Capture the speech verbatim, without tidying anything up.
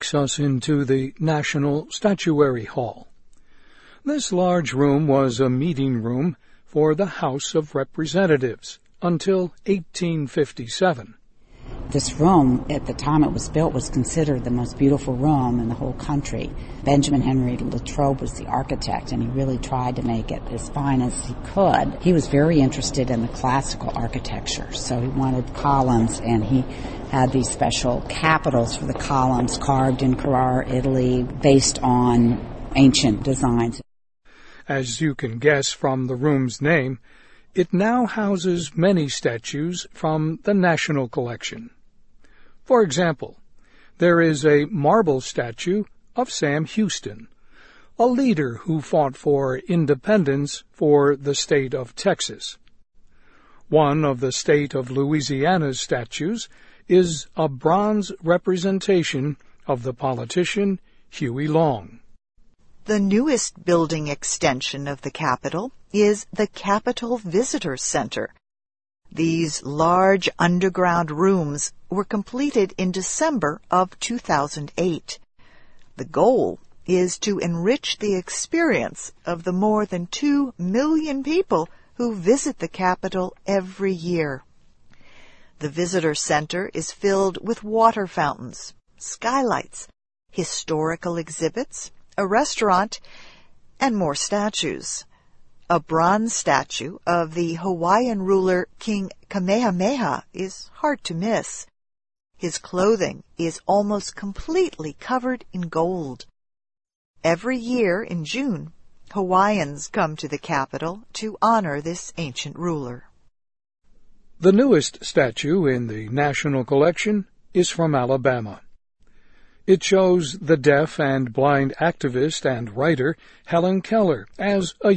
takes us into the National Statuary Hall. This large room was a meeting room for the House of Representatives until eighteen fifty-seven. This room, at the time it was built, was considered the most beautiful room in the whole country. Benjamin Henry Latrobe was the architect, and he really tried to make it as fine as he could. He was very interested in the classical architecture, so he wanted columns, and he had these special capitals for the columns carved in Carrara, Italy, based on ancient designs. As you can guess from the room's name, it now houses many statues from the National Collection. For example, there is a marble statue of Sam Houston, a leader who fought for independence for the state of Texas. One of the state of Louisiana's statues is a bronze representation of the politician Huey Long. The newest building extension of the Capitol is the Capitol Visitor Center. These large underground rooms were completed in December of two thousand eight. The goal is to enrich the experience of the more than two million people who visit the Capitol every year. The Visitor Center is filled with water fountains, skylights, historical exhibits, a restaurant, and more statues. A bronze statue of the Hawaiian ruler King Kamehameha is hard to miss. His clothing is almost completely covered in gold. Every year in June, Hawaiians come to the Capitol to honor this ancient ruler. The newest statue in the National Collection is from Alabama. It shows the deaf and blind activist and writer Helen Keller as a